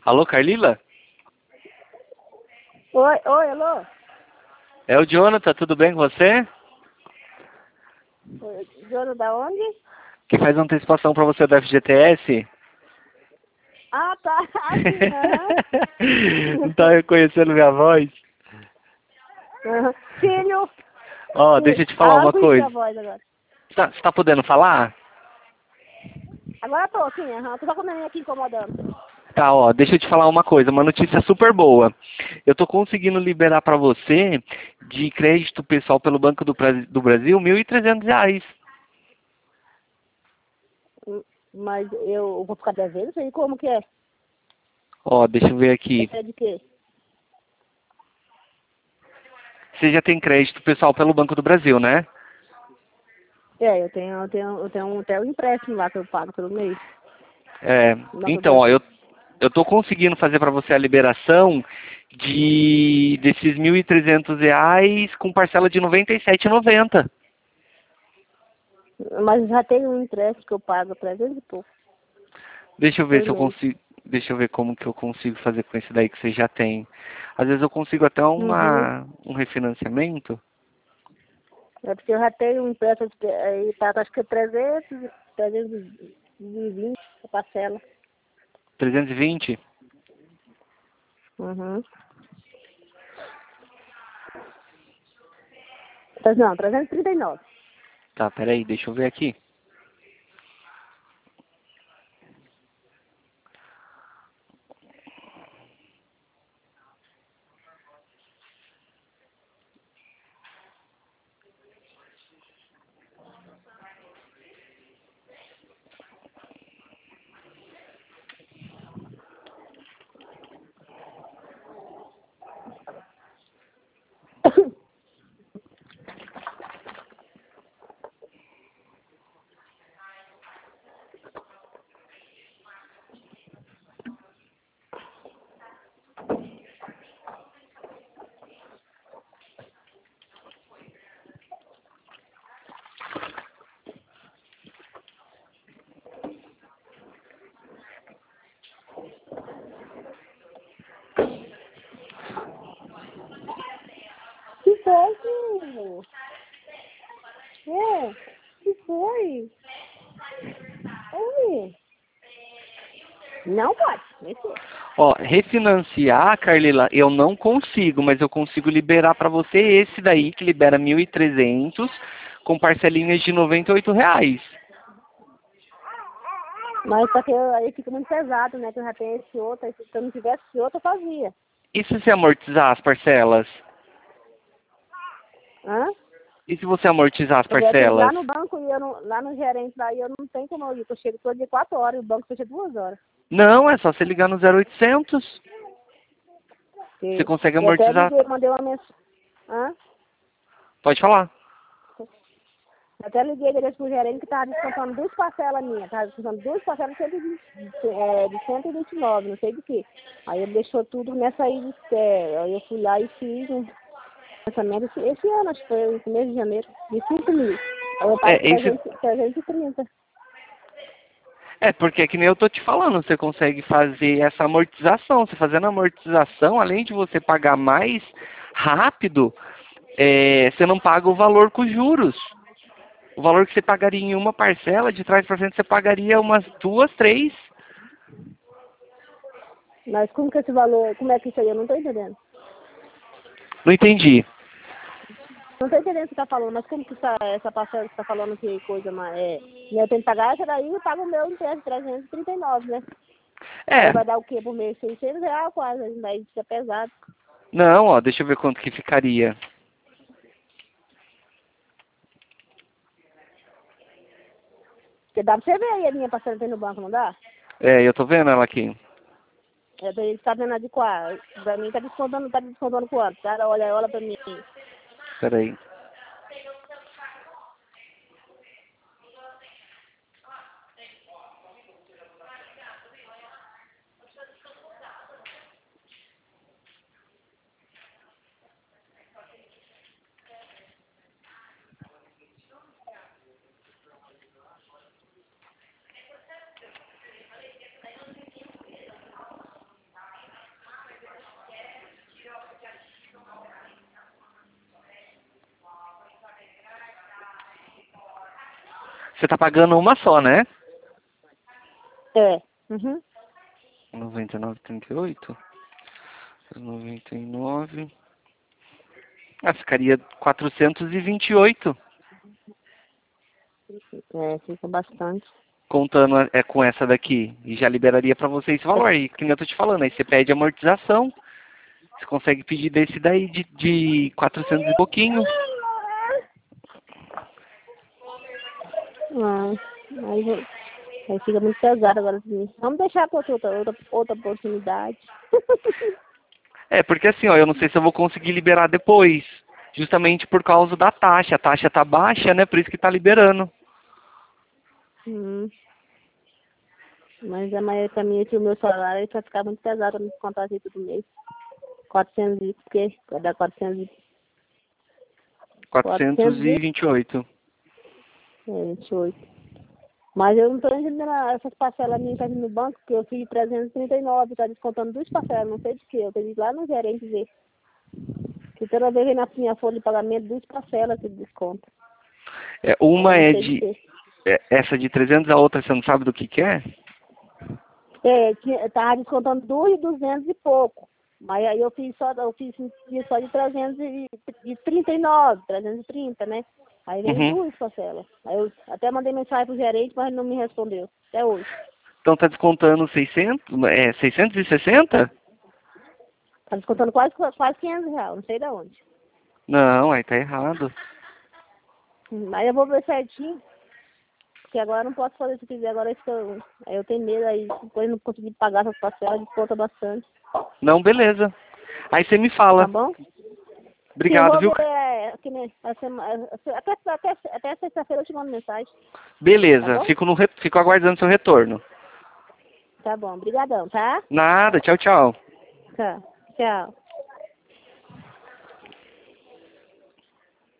Alô, Carlila? Oi, oi, alô? É o Jonathan, tudo bem com você? Oi, Jono da onde? Que faz antecipação pra você do FGTS? Ah, tá, assim, aham. Não tá reconhecendo minha voz? Aham. Filho! Ó, deixa eu te falar Ah, uma conheci coisa. a voz agora. Você tá podendo falar? Agora tô, sim, aham. Tô só com a neném aqui incomodando. Tá, ó, deixa eu te falar uma coisa, uma notícia super boa. Eu tô conseguindo liberar pra você de crédito pessoal pelo Banco do Brasil R$ 1.300. Mas eu vou ficar devendo isso aí? Como que é? Ó, deixa eu ver aqui. É de quê? Você já tem crédito pessoal pelo Banco do Brasil, né? É, eu tenho um empréstimo lá que eu pago pelo mês. É, No Banco do então, ó, Brasil. eu tô conseguindo fazer pra você a liberação desses R$ 1.300 com parcela de R$ 97,90. Mas já tem um empréstimo que eu pago 300 e pouco Deixa eu ver por se eu mês. consigo, deixa eu ver como que eu consigo fazer com esse daí que você já tem. Às vezes eu consigo até Uhum. um refinanciamento. É porque eu já tenho um empréstimo aí, tá, acho que é 320 a parcela. 320. Uhum. Não, 339. Tá, peraí, deixa eu ver aqui. Que foi, filho? É, que foi? Oi. Não pode, mexer. Ó, refinanciar, Carlila, eu não consigo, mas eu consigo liberar pra você esse daí que libera 1.300 com parcelinhas de R$ 98. Mas só que aí fica muito pesado, né? Que eu já tenho esse outro, aí se eu não tivesse esse outro, eu fazia. E se você amortizar as parcelas? Hã? E se você amortizar as Eu tenho que ir lá parcelas? no banco e eu não, lá no gerente, daí eu não tenho como eu ir, porque eu chego todo dia 4 horas, e o banco fecha 2 horas. Não, é só você ligar no 0800. Você Porque consegue eu até amortizar. liguei, mandei uma mensagem. Hã? Pode falar. Eu até liguei direto pro gerente que tava descontando 2 parcelas minhas. Tava descontando 2 parcelas de 129, não sei do que. Aí ele deixou tudo nessa aí. Aí eu fui lá e fiz um lançamento esse ano, acho que foi no mês de janeiro, de 5 mil. Aí eu pago É, esse, 330. porque é que nem eu tô te falando, você consegue fazer essa amortização. Você fazendo a amortização, além de você pagar mais rápido, você não paga o valor com juros. O valor que você pagaria em uma parcela, de trás para frente, você pagaria umas duas, três. Mas como que esse valor, como é que isso aí? Eu não tô entendendo. Não entendi. Não tô entendendo o que você tá falando, mas como que essa parcela que você tá falando que coisa mais é. Eu tenho que pagar essa daí, eu pago o meu empréstimo, 339, né? Aí É, vai dar o quê por mês? R$ 600 quase, aí fica pesado. não, ó, deixa eu ver quanto que ficaria. Porque dá pra você ver aí a minha parcela tem no banco, não dá? É, eu tô vendo ela aqui. É, pra ele tá vendo a de qual? Pra mim tá descontando quanto? Cara, olha pra mim. Peraí. Você tá pagando uma só, né? É. Uhum. 99,38. 99. Ah, ficaria 428. É, fica bastante. Contando com essa daqui. E já liberaria pra você esse valor aí, que nem eu tô te falando. Aí você pede amortização. Você consegue pedir desse daí de 400 e pouquinho. Ah, aí fica muito pesado agora pra mim. Vamos deixar para outra oportunidade. É, porque assim, ó, eu não sei se eu vou conseguir liberar depois. Justamente por causa da taxa. A taxa tá baixa, né? Por isso que tá liberando. Hum. Mas pra mim aqui o meu salário vai ficar muito pesado pra me descontar assim todo mês. 400 e porque vai dar 400 428. 28. Mas eu não tô entendendo essas parcelas minhas que tá vindo no banco, porque eu fiz 339, tá descontando duas parcelas, não sei de que. Eu tenho que ir lá no gerente ver. Que toda vez vem na minha folha de pagamento, duas parcelas que desconta. É, Aí eu uma não é sei de de... quê. essa de 300, a outra você não sabe do que é? Tava descontando 2.200 e pouco. Mas aí eu fiz só de 339, 330, né? Aí vem Uhum. duas parcelas. Aí eu até mandei mensagem pro gerente, mas ele não me respondeu. Até hoje. Então tá descontando 660? Tá descontando quase 500 reais, não sei de onde. Não, aí tá errado. Mas eu vou ver certinho, porque agora eu não posso fazer se quiser. Agora aí eu tenho medo, aí depois eu não conseguir pagar essas parcelas, desconta bastante. Não, beleza. Aí você me Tá fala. bom? Sim, eu Obrigado, vou viu? ver que nem até sexta-feira eu te mando mensagem. Tá Beleza, bom? fico aguardando seu retorno. Tá bom. Obrigadão, tá? Nada, tchau, tchau. Tá. Tchau.